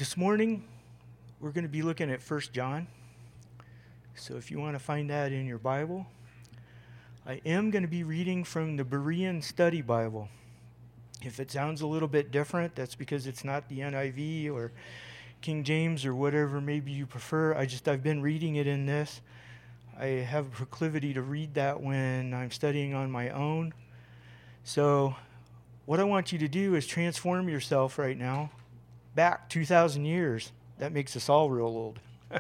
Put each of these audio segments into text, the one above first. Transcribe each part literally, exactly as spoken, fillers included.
This morning, we're going to be looking at First John. So if you want to find that in your Bible, I am going to be reading from the Berean Study Bible. If it sounds a little bit different, that's because it's not the N I V or King James or whatever maybe you prefer. I just, I've been reading it in this. I have a proclivity to read that when I'm studying on my own. So what I want you to do is transform yourself right now back two thousand years. That makes us all real old.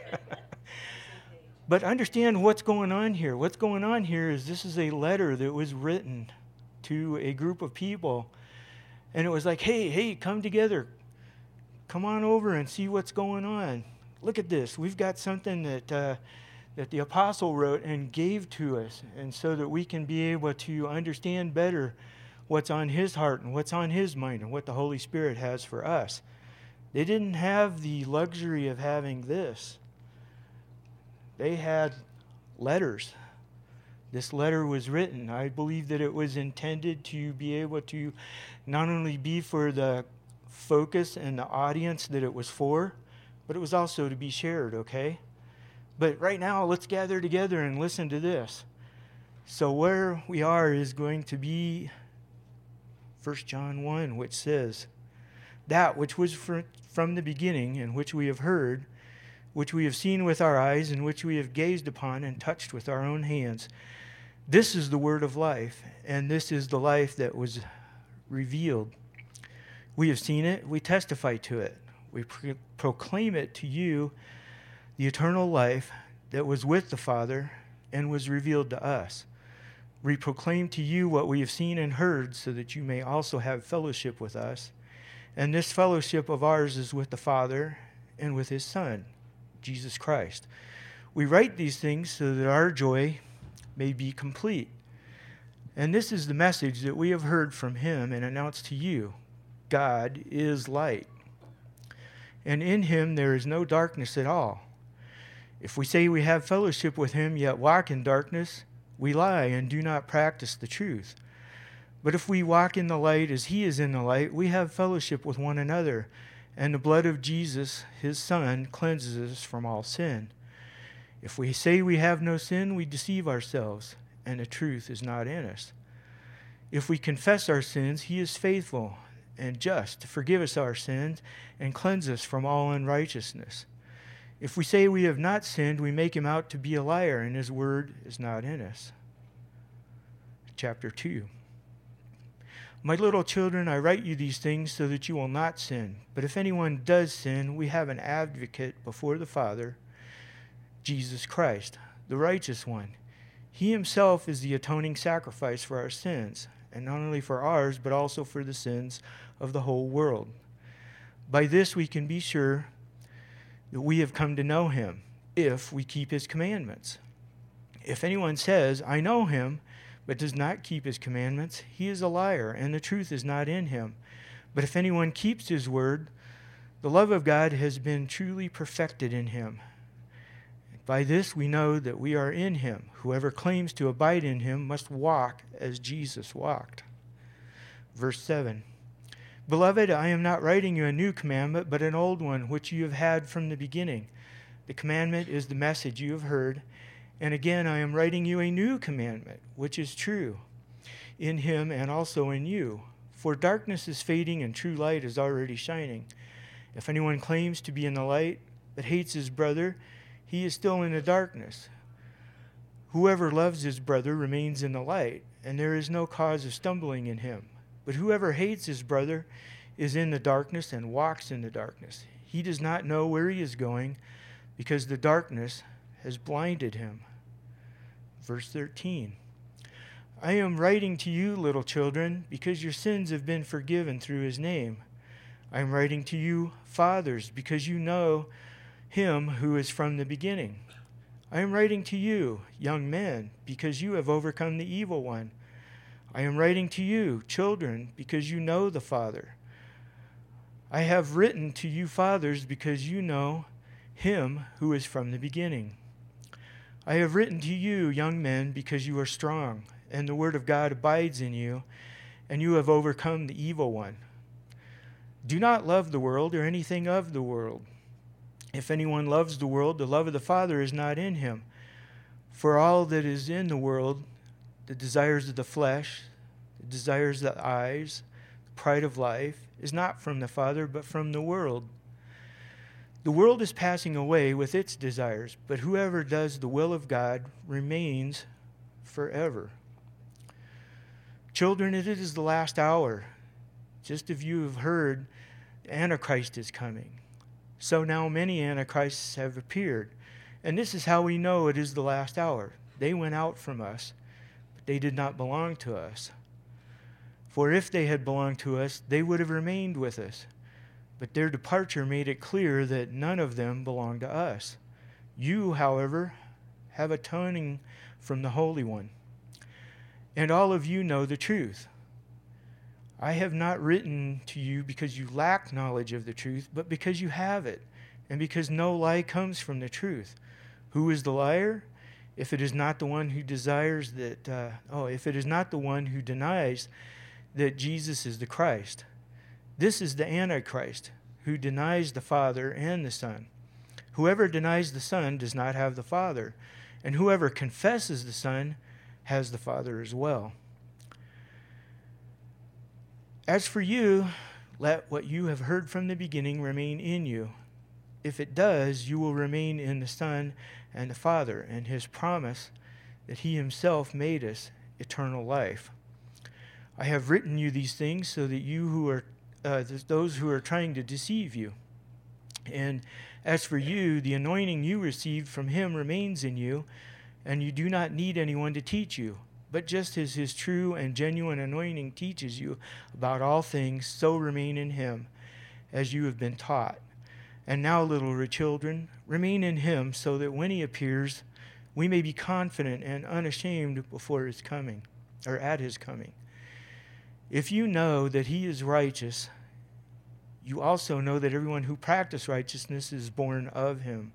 But understand what's going on here. What's going on here is this is a letter that was written to a group of people. And it was like, hey, hey, come together. Come on over and see what's going on. Look at this. We've got something that uh, that the apostle wrote and gave to us, and so that we can be able to understand better what's on his heart and what's on his mind and what the Holy Spirit has for us. They didn't have the luxury of having this. They had letters. This letter was written. I believe that it was intended to be able to not only be for the focus and the audience that it was for, but it was also to be shared, okay? But right now, let's gather together and listen to this. So where we are is going to be First John one, which says, that which was fr- from the beginning, and which we have heard, which we have seen with our eyes, and which we have gazed upon and touched with our own hands. This is the word of life, and this is the life that was revealed. We have seen it, we testify to it. We pro- proclaim it to you, the eternal life that was with the Father and was revealed to us. We proclaim to you what we have seen and heard, so that you may also have fellowship with us. And this fellowship of ours is with the Father and with his Son, Jesus Christ. We write these things so that our joy may be complete. And this is the message that we have heard from him and announced to you. God is light, and in him there is no darkness at all. If we say we have fellowship with him, yet walk in darkness, we lie and do not practice the truth. But if we walk in the light as he is in the light, we have fellowship with one another, and the blood of Jesus, his Son, cleanses us from all sin. If we say we have no sin, we deceive ourselves, and the truth is not in us. If we confess our sins, he is faithful and just to forgive us our sins and cleanse us from all unrighteousness. If we say we have not sinned, we make him out to be a liar, and his word is not in us. Chapter two. My little children, I write you these things so that you will not sin. But if anyone does sin, we have an advocate before the Father, Jesus Christ, the righteous one. He himself is the atoning sacrifice for our sins, and not only for ours, but also for the sins of the whole world. By this we can be sure that we have come to know him, if we keep his commandments. If anyone says, I know him, but does not keep his commandments, he is a liar, and the truth is not in him. But if anyone keeps his word, the love of God has been truly perfected in him. By this we know that we are in him. Whoever claims to abide in him must walk as Jesus walked. Verse seven. Beloved, I am not writing you a new commandment, but an old one, which you have had from the beginning. The commandment is the message you have heard. And again, I am writing you a new commandment, which is true, in him and also in you. For darkness is fading and true light is already shining. If anyone claims to be in the light, but hates his brother, he is still in the darkness. Whoever loves his brother remains in the light, and there is no cause of stumbling in him. But whoever hates his brother is in the darkness and walks in the darkness. He does not know where he is going, because the darkness has blinded him. Verse thirteen. I am writing to you, little children, because your sins have been forgiven through his name. I am writing to you, fathers, because you know him who is from the beginning. I am writing to you, young men, because you have overcome the evil one. I am writing to you, children, because you know the Father. I have written to you, fathers, because you know him who is from the beginning. I have written to you, young men, because you are strong, and the word of God abides in you, and you have overcome the evil one. Do not love the world or anything of the world. If anyone loves the world, the love of the Father is not in him. For all that is in the world, the desires of the flesh, the desires of the eyes, the pride of life, is not from the Father, but from the world. The world is passing away with its desires, but whoever does the will of God remains forever. Children, it is the last hour. Just as you have heard, the Antichrist is coming. So now many Antichrists have appeared. And this is how we know it is the last hour. They went out from us, but they did not belong to us. For if they had belonged to us, they would have remained with us. But their departure made it clear that none of them belonged to us. You, however, have a turning from the Holy One. And all of you know the truth. I have not written to you because you lack knowledge of the truth, but because you have it, and because no lie comes from the truth. Who is the liar? If it is not the one who desires that, uh, oh, if it is not the one who denies that Jesus is the Christ. This is the Antichrist, who denies the Father and the Son. Whoever denies the Son does not have the Father, and whoever confesses the Son has the Father as well. As for you, let what you have heard from the beginning remain in you. If it does, you will remain in the Son and the Father, and his promise that he himself made us eternal life. I have written you these things so that you who are uh, those who are trying to deceive you. And as for you, the anointing you received from him remains in you, and you do not need anyone to teach you. But just as his true and genuine anointing teaches you about all things, so remain in him, as you have been taught. And now, little children, remain in him, so that when he appears, we may be confident and unashamed before his coming, or at his coming. If you know that he is righteous, you also know that everyone who practices righteousness is born of him.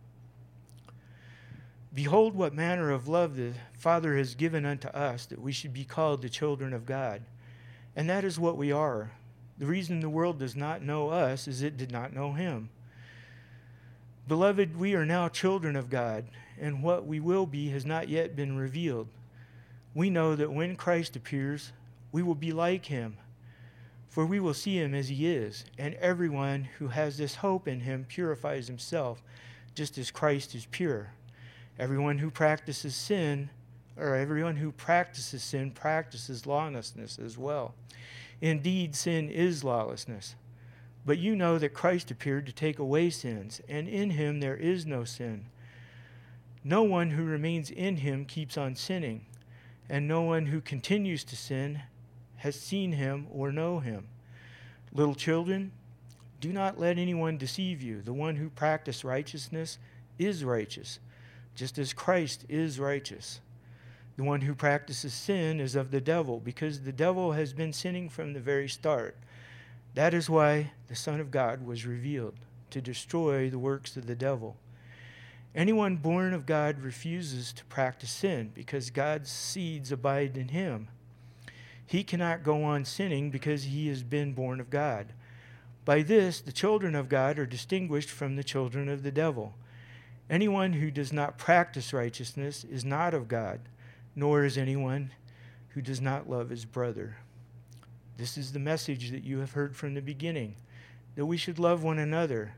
Behold, what manner of love the Father has given unto us, that we should be called the children of God. And that is what we are. The reason the world does not know us is it did not know him. Beloved, we are now children of God, and what we will be has not yet been revealed. We know that when Christ appears, we will be like him, for we will see him as he is, and everyone who has this hope in him purifies himself, just as Christ is pure. Everyone who practices sin, or everyone who practices sin practices lawlessness as well. Indeed, sin is lawlessness. But you know that Christ appeared to take away sins, and in him there is no sin. No one who remains in him keeps on sinning, and no one who continues to sin has seen him or know him. Little children, do not let anyone deceive you. The one who practices righteousness is righteous, just as Christ is righteous. The one who practices sin is of the devil, because the devil has been sinning from the very start. That is why the Son of God was revealed, to destroy the works of the devil. Anyone born of God refuses to practice sin, because God's seeds abide in him. He cannot go on sinning because he has been born of God. By this, the children of God are distinguished from the children of the devil. Anyone who does not practice righteousness is not of God, nor is anyone who does not love his brother. This is the message that you have heard from the beginning, that we should love one another.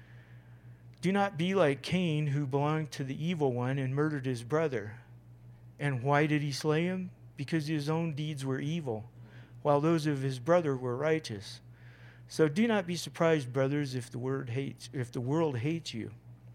Do not be like Cain, who belonged to the evil one and murdered his brother. And why did he slay him? Because his own deeds were evil, while those of his brother were righteous. So do not be surprised, brothers, if the word hates, if the world hates you.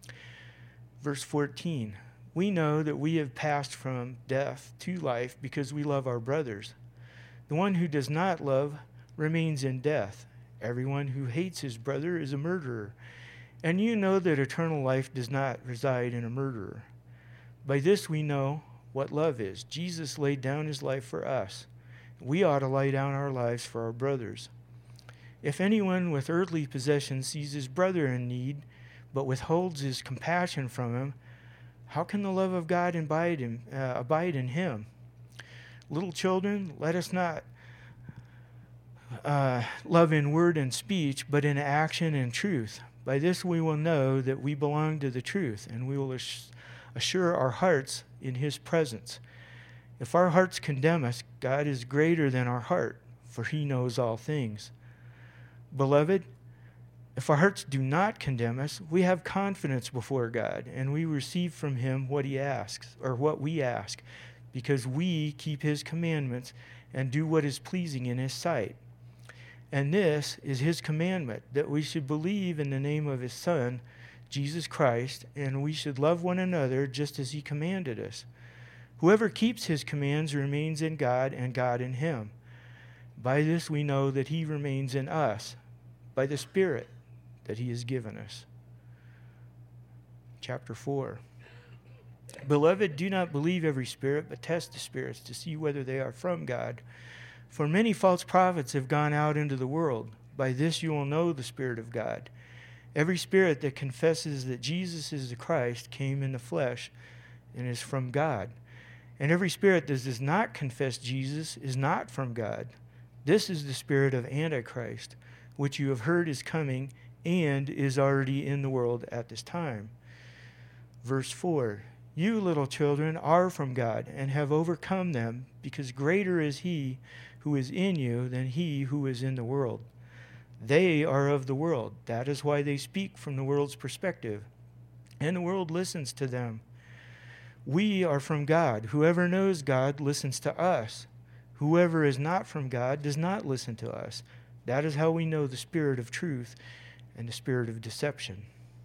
Verse fourteen, we know that we have passed from death to life because we love our brothers. The one who does not love remains in death. Everyone who hates his brother is a murderer. And you know that eternal life does not reside in a murderer. By this we know what love is. Jesus laid down his life for us. We ought to lay down our lives for our brothers. If anyone with earthly possessions sees his brother in need, but withholds his compassion from him, how can the love of God abide in, uh, abide in him? Little children, let us not uh, love in word and speech, but in action and truth. By this we will know that we belong to the truth, and we will assure our hearts in his presence. If our hearts condemn us, God is greater than our heart, for he knows all things. Beloved, if our hearts do not condemn us, we have confidence before God, and we receive from him what he asks, or what we ask, because we keep his commandments and do what is pleasing in his sight. And this is his commandment, that we should believe in the name of his Son, Jesus Christ, and we should love one another just as he commanded us. Whoever keeps his commands remains in God, and God in him. By this we know that he remains in us, by the Spirit that he has given us. Chapter four. Beloved, do not believe every spirit, but test the spirits to see whether they are from God. For many false prophets have gone out into the world. By this you will know the Spirit of God. Every spirit that confesses that Jesus is the Christ came in the flesh and is from God. And every spirit that does not confess Jesus is not from God. This is the spirit of Antichrist, which you have heard is coming and is already in the world at this time. Verse four. You, little children, are from God and have overcome them, because greater is he who is in you than he who is in the world. They are of the world. That is why they speak from the world's perspective, and the world listens to them. We are from God. Whoever knows God listens to us. Whoever is not from God does not listen to us. That is how we know the spirit of truth and the spirit of deception.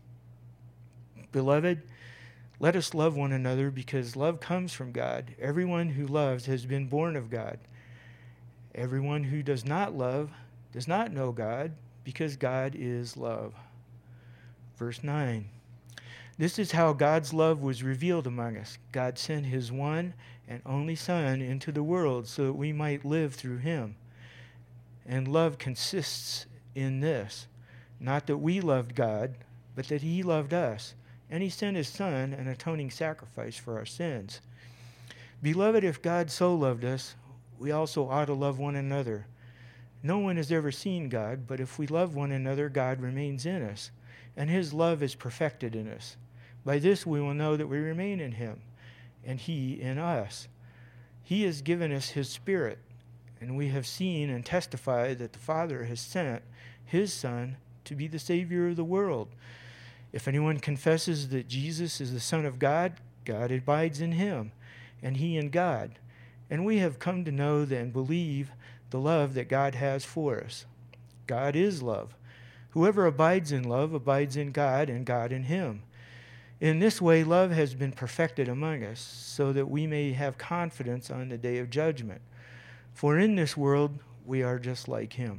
Beloved, let us love one another, because love comes from God. Everyone who loves has been born of God. Everyone who does not love does not know God, because God is love. Verse nine. This is how God's love was revealed among us. God sent his one and only Son into the world so that we might live through him. And love consists in this, not that we loved God, but that he loved us. And he sent his Son, an atoning sacrifice for our sins. Beloved, if God so loved us, we also ought to love one another. No one has ever seen God, but if we love one another, God remains in us, and his love is perfected in us. By this we will know that we remain in him, and he in us. He has given us his Spirit, and we have seen and testified that the Father has sent his Son to be the Savior of the world. If anyone confesses that Jesus is the Son of God, God abides in him, and he in God. And we have come to know and believe the love that God has for us. God is love. Whoever abides in love abides in God, and God in him. In this way, love has been perfected among us, so that we may have confidence on the day of judgment. For in this world we are just like him.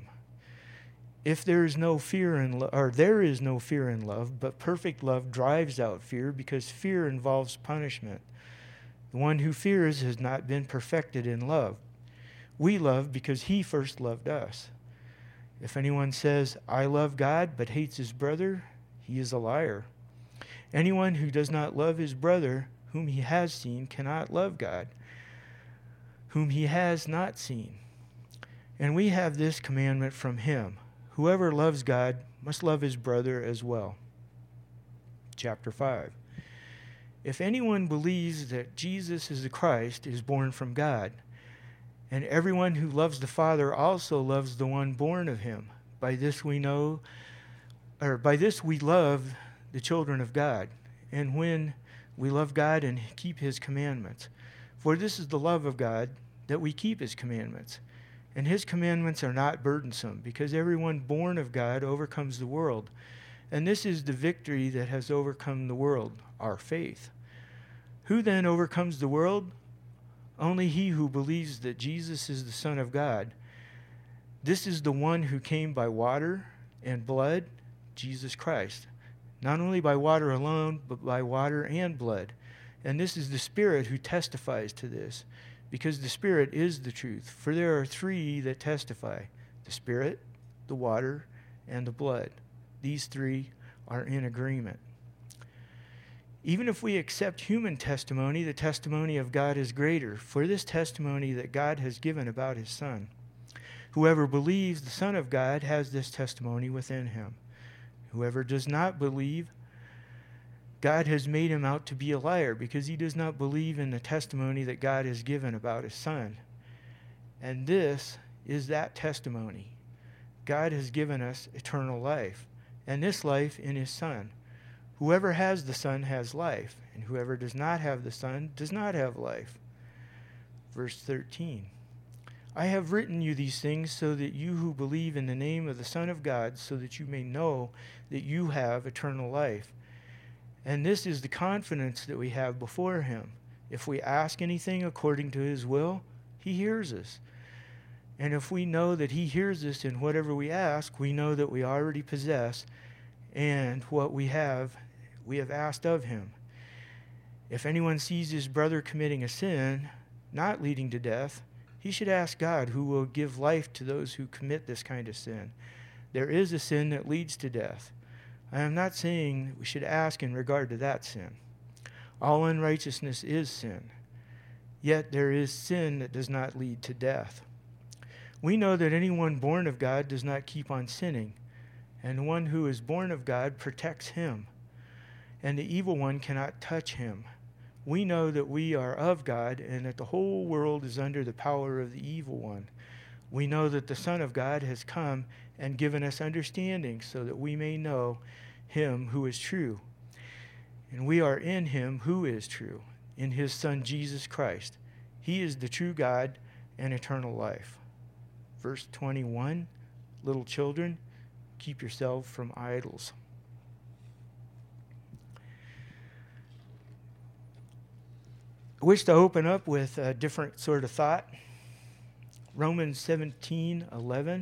If there is no fear in lo- or there is no fear in love, but perfect love drives out fear, because fear involves punishment. The one who fears has not been perfected in love. We love because he first loved us. If anyone says, I love God, but hates his brother, he is a liar. Anyone who does not love his brother, whom he has seen, cannot love God, whom he has not seen. And we have this commandment from him: whoever loves God must love his brother as well. Chapter five. If anyone believes that Jesus is the Christ, is born from God. And everyone who loves the Father also loves the one born of him. By this we know, or by this we love the children of God, and when we love God and keep his commandments. For this is the love of God, that we keep his commandments. And his commandments are not burdensome, because everyone born of God overcomes the world. And this is the victory that has overcome the world, our faith. Who then overcomes the world? Only he who believes that Jesus is the Son of God. This is the one who came by water and blood, Jesus Christ. Not only by water alone, but by water and blood. And this is the Spirit who testifies to this, because the Spirit is the truth. For there are three that testify: the Spirit, the water, and the blood. These three are in agreement. Even if we accept human testimony, the testimony of God is greater, for this testimony that God has given about his Son. Whoever believes the Son of God has this testimony within him. Whoever does not believe, God has made him out to be a liar, because he does not believe in the testimony that God has given about his Son. And this is that testimony. God has given us eternal life, and this life in his Son. Whoever has the Son has life, and whoever does not have the Son does not have life. Verse thirteen. I have written you these things so that you who believe in the name of the Son of God, so that you may know that you have eternal life. And this is the confidence that we have before him. If we ask anything according to his will, he hears us. And if we know that he hears us in whatever we ask, we know that we already possess, and what we have, we have asked of him. If anyone sees his brother committing a sin, not leading to death, he should ask God, who will give life to those who commit this kind of sin. There is a sin that leads to death. I am not saying that we should ask in regard to that sin. All unrighteousness is sin. Yet there is sin that does not lead to death. We know that anyone born of God does not keep on sinning, and the one who is born of God protects him, and the evil one cannot touch him. We know that we are of God, and that the whole world is under the power of the evil one. We know that the Son of God has come and given us understanding, so that we may know him who is true. And we are in him who is true, in his Son Jesus Christ. He is the true God and eternal life. Verse twenty-one, little children, keep yourselves from idols. I wish to open up with a different sort of thought. Romans seventeen eleven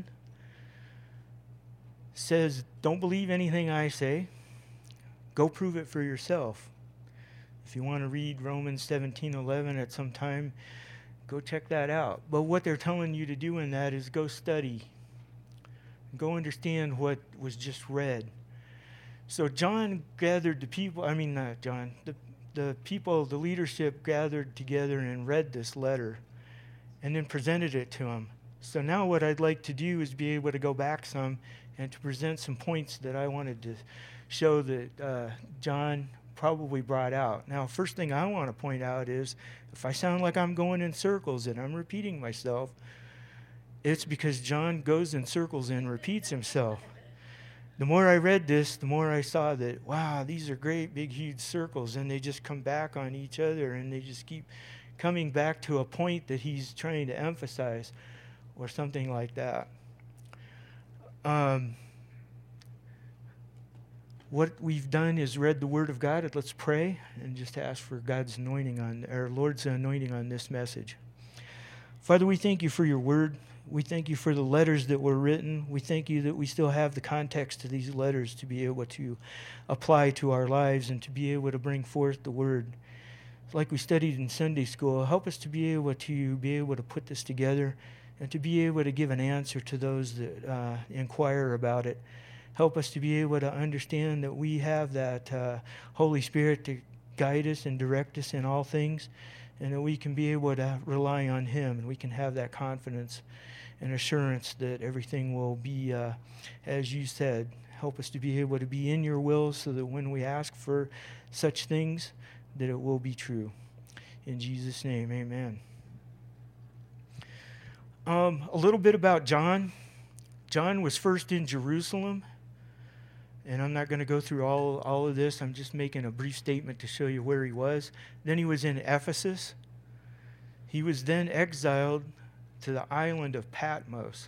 says, don't believe anything I say. Go prove it for yourself. If you want to read Romans seventeen eleven at some time, go check that out. But what they're telling you to do in that is go study. Go understand what was just read. So John gathered the people, I mean not John, the the people, the leadership gathered together and read this letter and then presented it to him. So now what I'd like to do is be able to go back some and to present some points that I wanted to show that uh, John probably brought out. Now, first thing I want to point out is if I sound like I'm going in circles and I'm repeating myself, it's because John goes in circles and repeats himself. The more I read this, the more I saw that, wow, these are great big huge circles, and they just come back on each other, and they just keep coming back to a point that he's trying to emphasize or something like that. Um, what we've done is read the Word of God. Let's pray and just ask for God's anointing on, or Lord's anointing on this message. Father, we thank you for your Word. We thank you for the letters that were written. We thank you that we still have the context to these letters to be able to apply to our lives and to be able to bring forth the Word. Like we studied in Sunday school, help us to be able to be able to put this together and to be able to give an answer to those that uh, inquire about it. Help us to be able to understand that we have that uh, Holy Spirit to guide us and direct us in all things, and that we can be able to rely on him, and we can have that confidence and assurance that everything will be uh, as you said. Help us to be able to be in your will, so that when we ask for such things, that it will be true. In Jesus' name, amen. Um, a little bit about John. John was first in Jerusalem, and I'm not going to go through all, all of this. I'm just making a brief statement to show you where he was. Then he was in Ephesus. He was then exiled to the island of Patmos.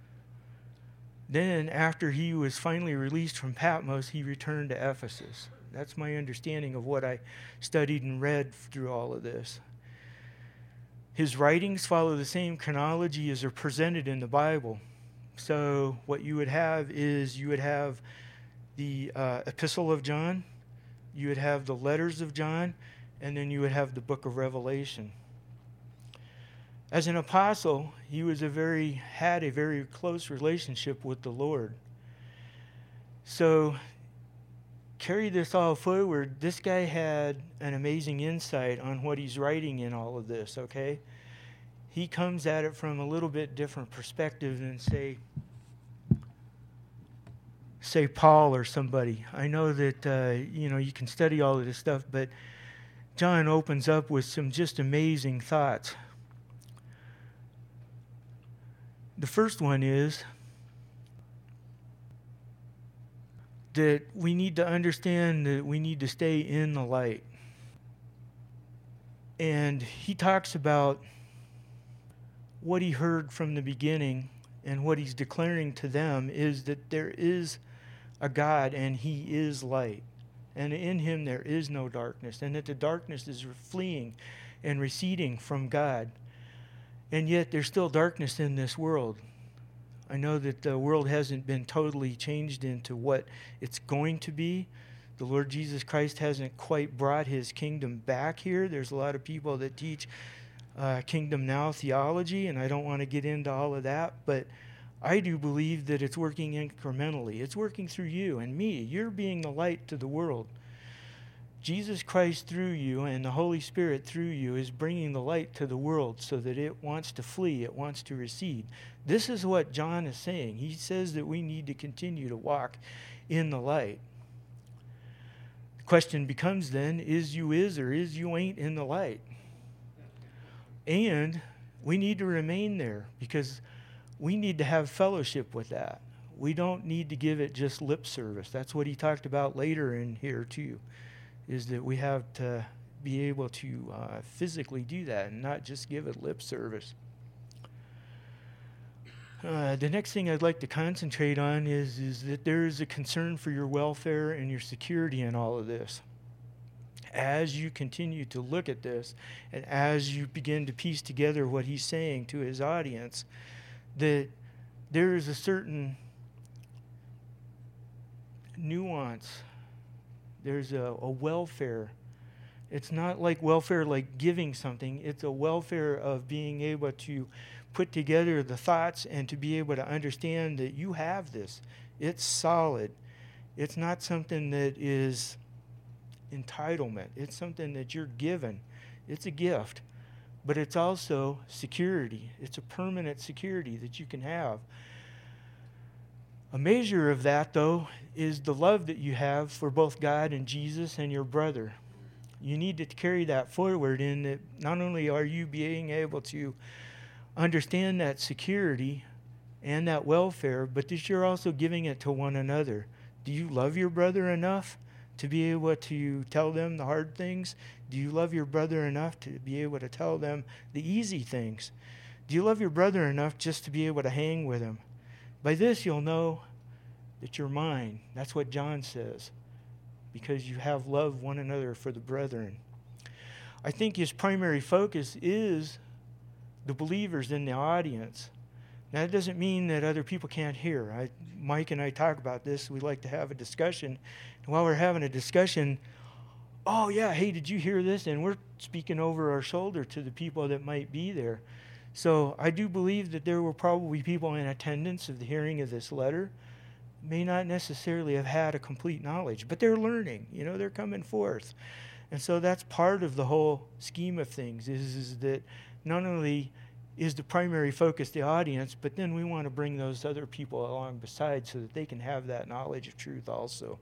Then, after he was finally released from Patmos, he returned to Ephesus. That's my understanding of what I studied and read through all of this. His writings follow the same chronology as are presented in the Bible. So what you would have is you would have the uh, Epistle of John, you would have the letters of John, and then you would have the book of Revelation. As an apostle, he was a very had a very close relationship with the Lord. So carry this all forward. This guy had an amazing insight on what he's writing in all of this, okay? he comes at it from a little bit different perspective than, say, say Paul or somebody. I know that, uh, you know, you can study all of this stuff, but John opens up with some just amazing thoughts. The first one is that we need to understand that we need to stay in the light. And he talks about what he heard from the beginning, and what he's declaring to them is that there is a God and he is light. And in him there is no darkness, and that the darkness is fleeing and receding from God. And yet there's still darkness in this world. I know that the world hasn't been totally changed into what it's going to be. The Lord Jesus Christ hasn't quite brought his kingdom back here. There's a lot of people that teach uh, kingdom now theology, and I don't want to get into all of that, but I do believe that it's working incrementally. It's working through you and me. You're being the light to the world. Jesus Christ through you and the Holy Spirit through you is bringing the light to the world so that it wants to flee, it wants to recede. This is what John is saying. He says that we need to continue to walk in the light. The question becomes then, is you is or is you ain't in the light? And we need to remain there, because we need to have fellowship with that. We don't need to give it just lip service. That's what he talked about later in here too, is that we have to be able to uh, physically do that and not just give it lip service. Uh, the next thing I'd like to concentrate on is, is that there is a concern for your welfare and your security in all of this. As you continue to look at this, and as you begin to piece together what he's saying to his audience, that there is a certain nuance. There's a, a welfare. It's not like welfare like giving something. It's a welfare of being able to put together the thoughts and to be able to understand that you have this. It's solid. It's not something that is entitlement. It's something that you're given. It's a gift. But it's also security. It's a permanent security that you can have. A measure of that, though, is the love that you have for both God and Jesus and your brother. You need to carry that forward in that not only are you being able to understand that security and that welfare, but that you're also giving it to one another. Do you love your brother enough to be able to tell them the hard things? Do you love your brother enough to be able to tell them the easy things? Do you love your brother enough just to be able to hang with him? By this you'll know that you're mine. That's what John says. Because you have loved one another for the brethren. I think his primary focus is the believers in the audience. Now, that doesn't mean that other people can't hear. I, Mike and I talk about this. We like to have a discussion. And while we're having a discussion, oh, yeah, hey, did you hear this? And we're speaking over our shoulder to the people that might be there. So I do believe that there were probably people in attendance of the hearing of this letter, may not necessarily have had a complete knowledge, but they're learning. You know, they're coming forth. And so that's part of the whole scheme of things, is, is that not only is the primary focus the audience, but then we want to bring those other people along beside so that they can have that knowledge of truth also.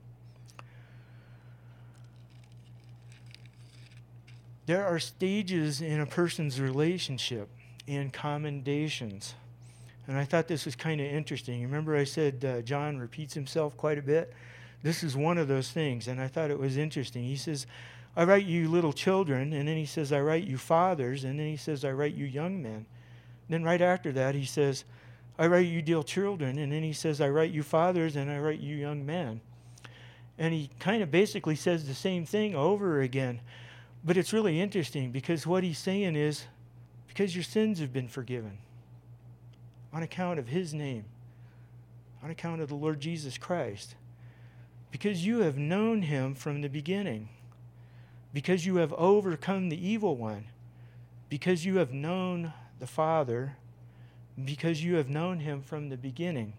There are stages in a person's relationship and commendations. And I thought this was kind of interesting. Remember I said uh, John repeats himself quite a bit? This is one of those things, and I thought it was interesting. He says, I write you little children, and then he says, I write you fathers, and then he says, I write you young men. Then right after that, he says, I write you dear children, and then he says, I write you fathers, and I write you young men. And he kind of basically says the same thing over again. But it's really interesting, because what he's saying is, because your sins have been forgiven on account of his name, on account of the Lord Jesus Christ, because you have known him from the beginning, because you have overcome the evil one, because you have known the Father, because you have known him from the beginning.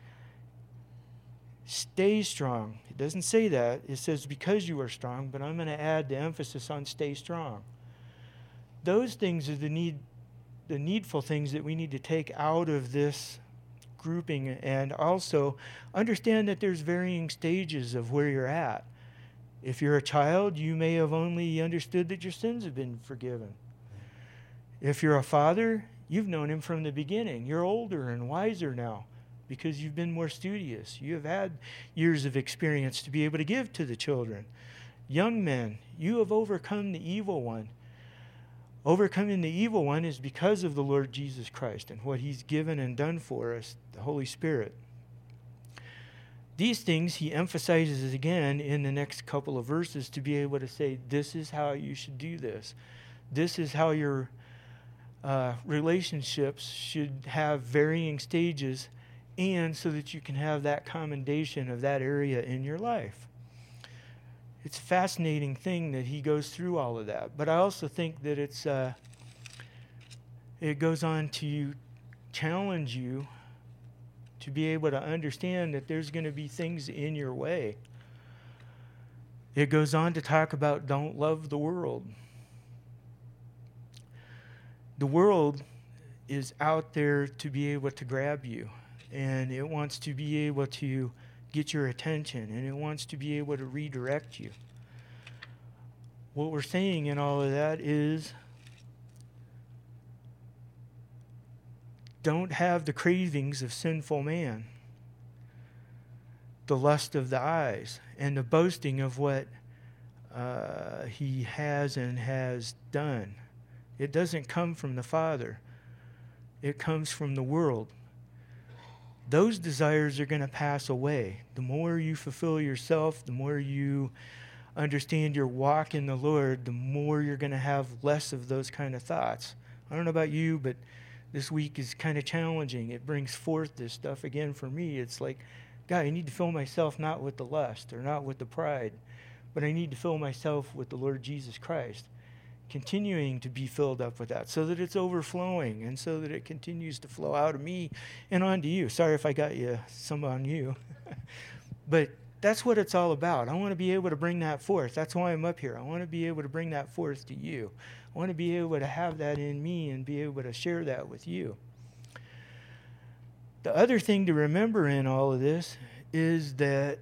Stay strong. It doesn't say that. It says because you are strong, but I'm going to add the emphasis on stay strong. Those things are the need the needful things that we need to take out of this grouping, and also understand that there's varying stages of where you're at. If you're a child, you may have only understood that your sins have been forgiven. If you're a father, you've known him from the beginning. You're older and wiser now because you've been more studious. You have had years of experience to be able to give to the children. Young men, you have overcome the evil one. Overcoming the evil one is because of the Lord Jesus Christ and what he's given and done for us, the Holy Spirit. These things he emphasizes again in the next couple of verses to be able to say, this is how you should do this. This is how your uh, relationships should have varying stages, and so that you can have that commendation of that area in your life. It's a fascinating thing that he goes through all of that. But I also think that it's uh, it goes on to challenge you to be able to understand that there's going to be things in your way. It goes on to talk about don't love the world. The world is out there to be able to grab you, and it wants to be able to get your attention, and it wants to be able to redirect you. What we're saying in all of that is don't have the cravings of sinful man, the lust of the eyes, and the boasting of what uh, he has and has done. It doesn't come from the Father. It comes from the world. Those desires are going to pass away. The more you fulfill yourself, the more you understand your walk in the Lord, the more you're going to have less of those kind of thoughts. I don't know about you, but this week is kind of challenging. It brings forth this stuff again for me. It's like, God, I need to fill myself not with the lust or not with the pride, but I need to fill myself with the Lord Jesus Christ, continuing to be filled up with that so that it's overflowing and so that it continues to flow out of me and onto you. Sorry if I got you some on you. But that's what it's all about. I want to be able to bring that forth. That's why I'm up here. I want to be able to bring that forth to you. I want to be able to have that in me and be able to share that with you. The other thing to remember in all of this is that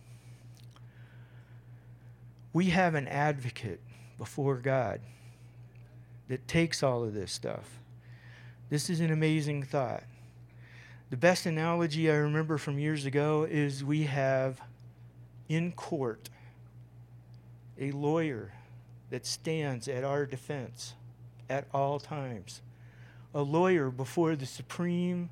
we have an advocate before God that takes all of this stuff. This is an amazing thought. The best analogy I remember from years ago is we have in court a lawyer that stands at our defense at all times. A lawyer before the supreme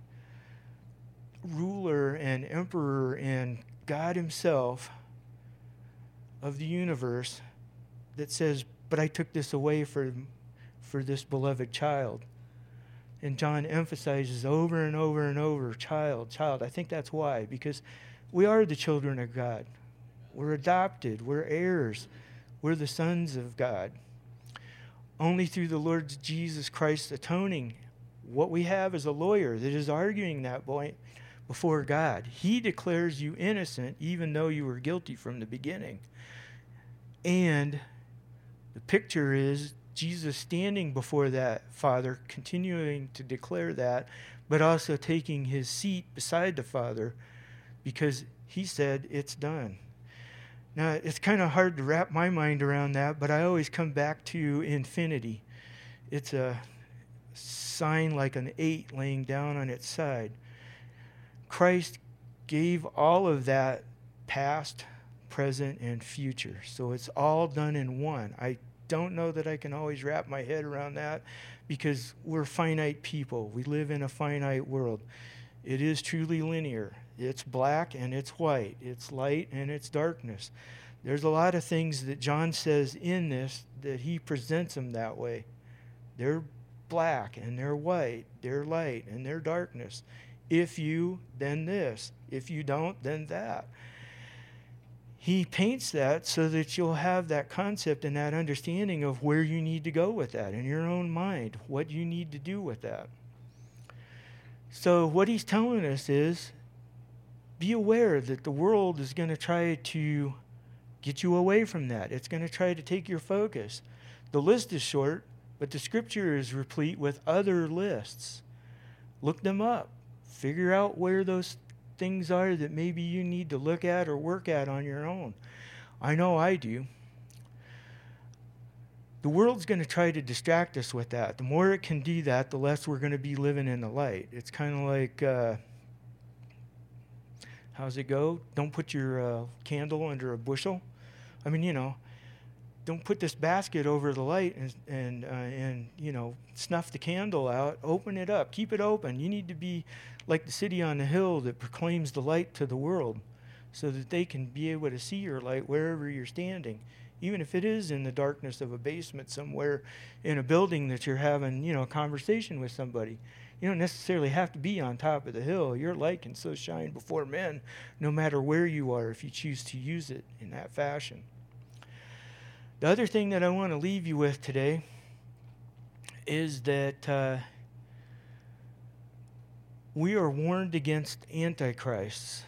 ruler and emperor and God himself of the universe that says, but I took this away for, for this beloved child. And John emphasizes over and over and over, child, child. I think that's why, because we are the children of God. We're adopted. We're heirs. We're the sons of God. Only through the Lord Jesus Christ atoning, what we have is a lawyer that is arguing that point before God. He declares you innocent even though you were guilty from the beginning. And the picture is Jesus standing before that Father, continuing to declare that, but also taking his seat beside the Father because he said, it's done. Now, it's kind of hard to wrap my mind around that, but I always come back to infinity. It's a sign like an eight laying down on its side. Christ gave all of that past, present, and future. So it's all done in one. I don't know that I can always wrap my head around that because we're finite people. We live in a finite world. It is truly linear. It's black and it's white. It's light and it's darkness. There's a lot of things that John says in this that he presents them that way. They're black and they're white. They're light and they're darkness. If you, then this. If you don't, then that. He paints that so that you'll have that concept and that understanding of where you need to go with that in your own mind, what you need to do with that. So what he's telling us is, be aware that the world is going to try to get you away from that. It's going to try to take your focus. The list is short, But the scripture is replete with other lists. Look them up. Figure out where those things are that maybe you need to look at or work at on your own. I know I do. The world's going to try to distract us with that. The more it can do that, the less we're going to be living in the light. It's kind of like, uh, how's it go? Don't put your uh, candle under a bushel. I mean, you know, don't put this basket over the light and, and, uh, and, you know, snuff the candle out. Open it up. Keep it open. You need to be like the city on the hill that proclaims the light to the world so that they can be able to see your light wherever you're standing. Even if it is in the darkness of a basement somewhere in a building that you're having, you know, a conversation with somebody. You don't necessarily have to be on top of the hill. Your light can so shine before men no matter where you are if you choose to use it in that fashion. The other thing that I want to leave you with today is that uh, we are warned against antichrists.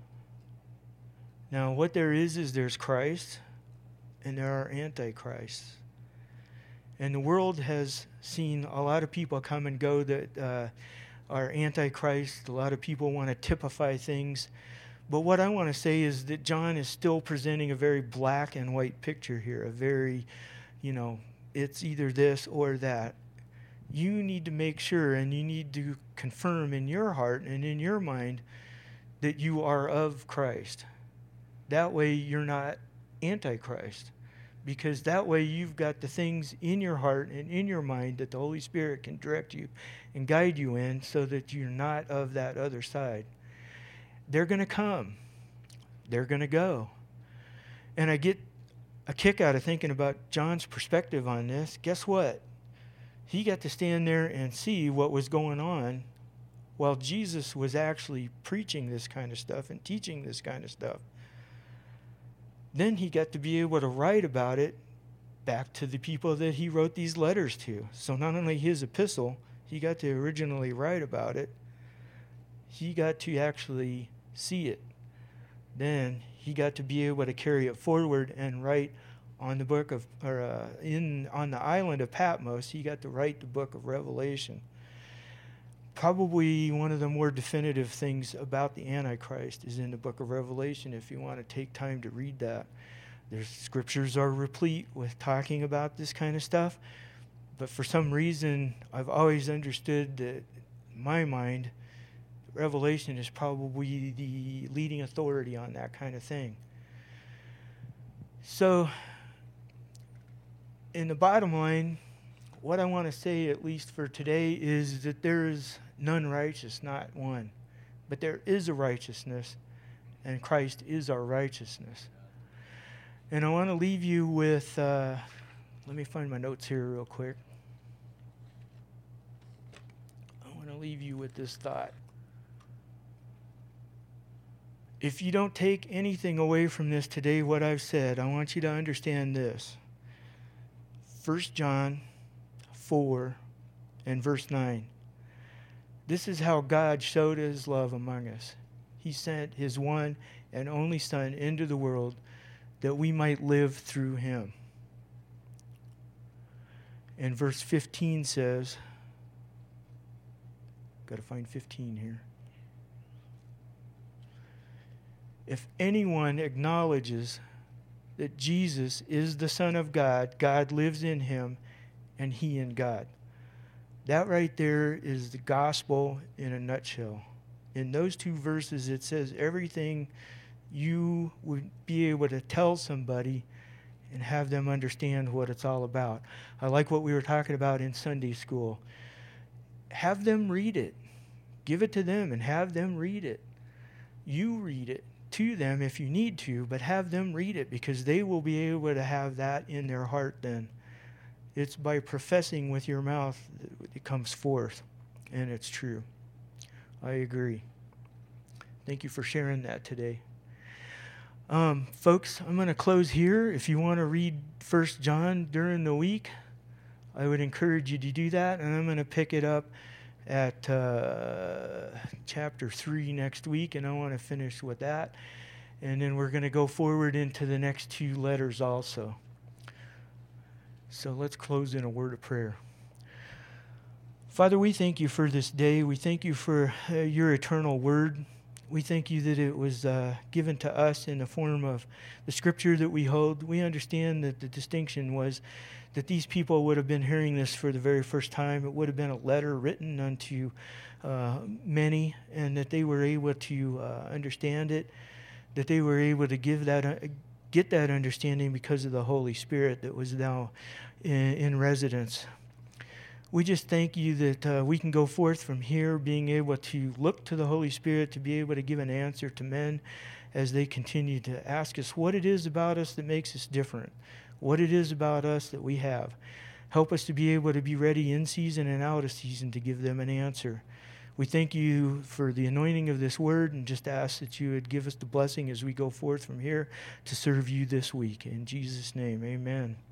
Now, what there is is there's Christ, and there are antichrists. And the world has seen a lot of people come and go that uh, are antichrist. A lot of people want to typify things. But what I want to say is that John is still presenting a very black and white picture here, a very, you know, it's either this or that. You need to make sure and you need to confirm in your heart and in your mind that you are of Christ. That way you're not antichrist, because that way you've got the things in your heart and in your mind that the Holy Spirit can direct you and guide you in so that you're not of that other side. They're going to come. They're going to go. And I get a kick out of thinking about John's perspective on this. Guess what? He got to stand there and see what was going on while Jesus was actually preaching this kind of stuff and teaching this kind of stuff. Then he got to be able to write about it back to the people that he wrote these letters to. So not only his epistle, he got to originally write about it, he got to actually see it. Then he got to be able to carry it forward and write on the book of, or uh, in on the island of Patmos, he got to write the book of Revelation. Probably one of the more definitive things about the Antichrist is in the book of Revelation, if you want to take time to read that. There's scriptures are replete with talking about this kind of stuff, but for some reason, I've always understood that, in my mind, Revelation is probably the leading authority on that kind of thing. So, in the bottom line, what I want to say, at least for today, is that there is none righteous, not one. But there is a righteousness, and Christ is our righteousness. And I want to leave you with, uh, let me find my notes here real quick. I want to leave you with this thought. If you don't take anything away from this today, what I've said, I want you to understand this. First John four and verse nine. This is how God showed his love among us. He sent his one and only Son into the world that we might live through him. And verse fifteen says, got to find fifteen here. If anyone acknowledges that Jesus is the Son of God, God lives in him, and he in God. That right there is the gospel in a nutshell. In those two verses, it says everything you would be able to tell somebody and have them understand what it's all about. I like what we were talking about in Sunday school. Have them read it. Give it to them and have them read it. You read it to them if you need to, but have them read it, because they will be able to have that in their heart then. It's by professing with your mouth that it comes forth, and it's true. I agree. Thank you for sharing that today. Um, folks, I'm going to close here. If you want to read First John during the week, I would encourage you to do that, and I'm going to pick it up at uh, chapter three next week, and I want to finish with that. And then we're going to go forward into the next two letters also. So let's close in a word of prayer. Father, we thank you for this day. We thank you for uh, your eternal word. We thank you that it was uh, given to us in the form of the scripture that we hold. We understand that the distinction was that these people would have been hearing this for the very first time. It would have been a letter written unto uh, many, and that they were able to uh, understand it, that they were able to give that, uh, get that understanding because of the Holy Spirit that was now in, in residence. We just thank you that uh, we can go forth from here being able to look to the Holy Spirit to be able to give an answer to men as they continue to ask us what it is about us that makes us different, what it is about us that we have. Help us to be able to be ready in season and out of season to give them an answer. We thank you for the anointing of this word and just ask that you would give us the blessing as we go forth from here to serve you this week. In Jesus' name, amen.